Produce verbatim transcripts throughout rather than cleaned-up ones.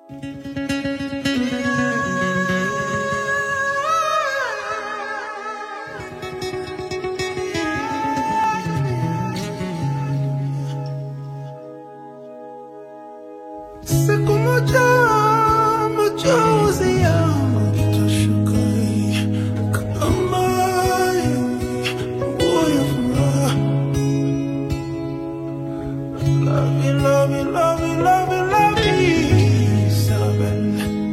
Siku moja machozi yangu yatashuka kama nguo ya furaha. Love you, love you, love you, love you, love you, Isabel.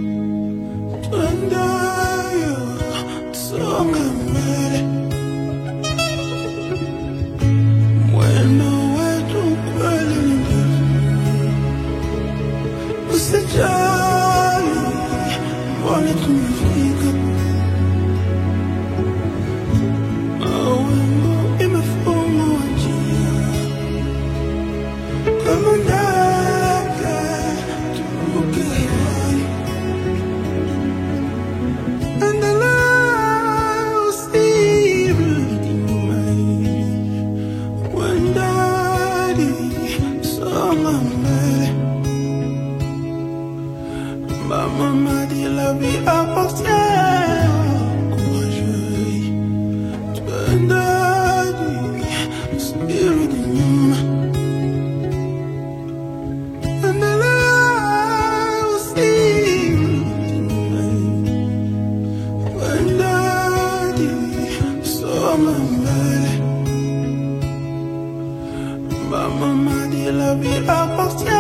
Tuendayo tusonge mbele, mwendo wetu kweli ni ndefu. Usijali, mbona tumefika. Mawingu imefungwa njia, kama ndege turuke hewani. Endelea usirudi nyuma, wendani songa mbele. Maman m'a dit la vie appartient au courageux. Tu es daddy, spirit de Numa. And I will see when daddy saw my belle. Maman m'a dit la vie appartient.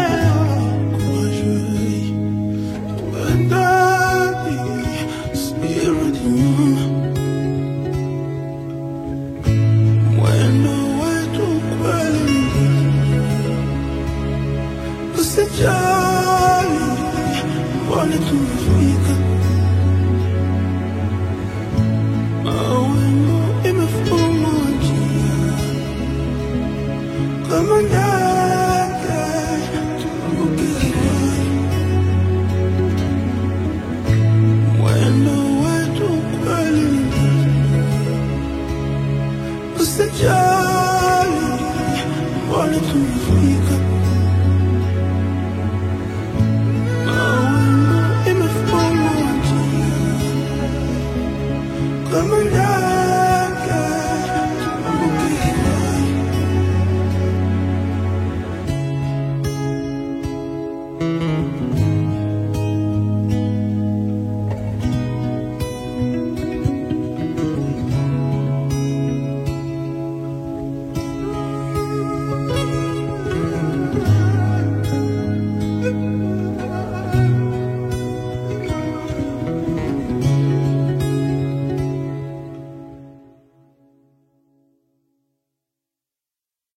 Usijali, mbona tumefika. Mawingu imefungwa njia, kama ndege